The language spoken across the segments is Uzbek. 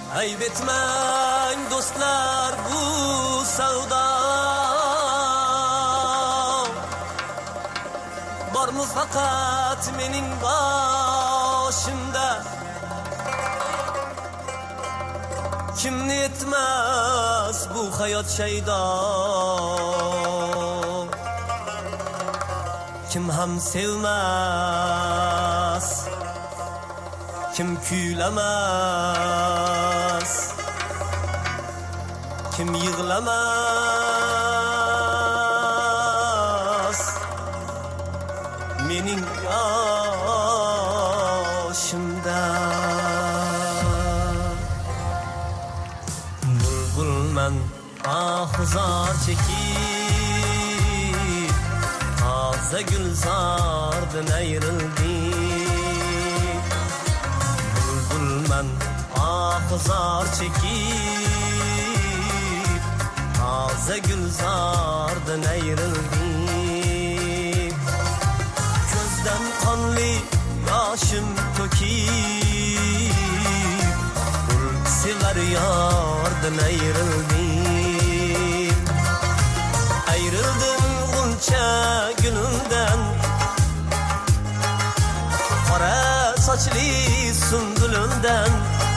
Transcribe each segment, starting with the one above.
Ayb etmang do'stlar bu savdo. Bormi faqat mening boshimda. Kimni etmas bu hayot shaydo. Kim ham sevmas, kim kuylamas, kim yig'lamas mening yoshimda. Bulbulman ahzor chekib, taza gulzordan ayrildik. Bulbulman ahzor chekib, taza gulzordan ayrildik. Ko'zdan qonli yoshim to'kib, gul sevar yordan ayrildik. Ayrildim g'uncha gulundan, qora sochli sunbulundan.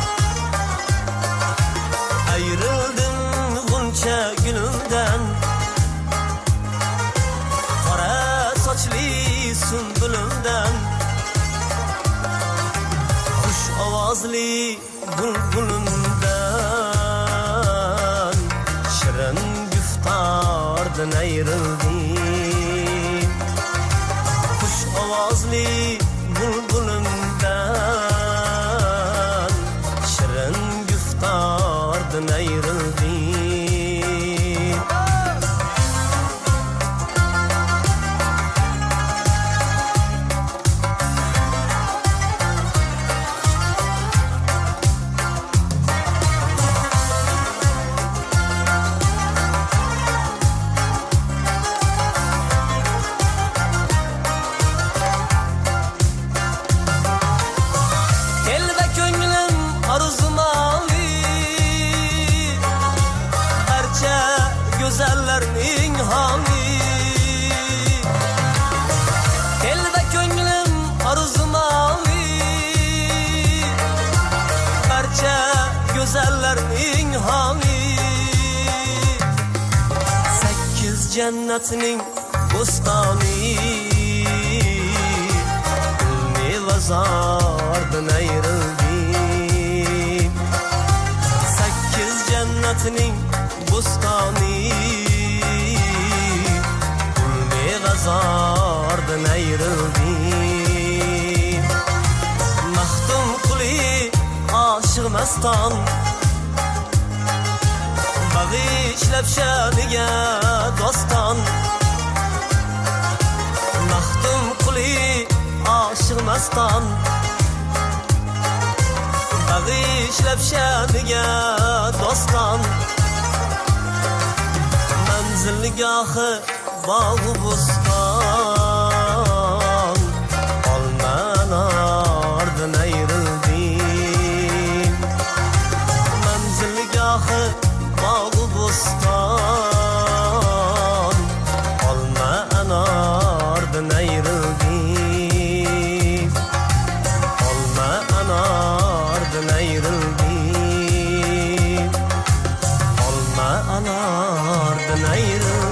Ayrildim g'uncha gulundan, qora sochli sunbulundan. Xush ovozli bulbulundan, shirin guftordan ayrildim. Xush ovozli bulbulundan, shirin guftordan ayrildim. Güzellerning hali, kelba ko'nglim arzumali. Barcha go'zallarning hali, 8 jannatning bo'stoni. Mevazordan ayrildim. 8 jannatning bo'stoni, mevazordan ayrildim. Maxtum quli oshiq maston, bag'ishlab shaniga doston. Maxtum quli oshiq maston, bag'ishlab shaniga doston. Manzilgohi bog'u bo'ston, olma anordan ayrildim. Manzilgohi bog'u bo'ston, olma anordan ayrildim. Olma anordan ayrildim. Olma anordan ayrildim.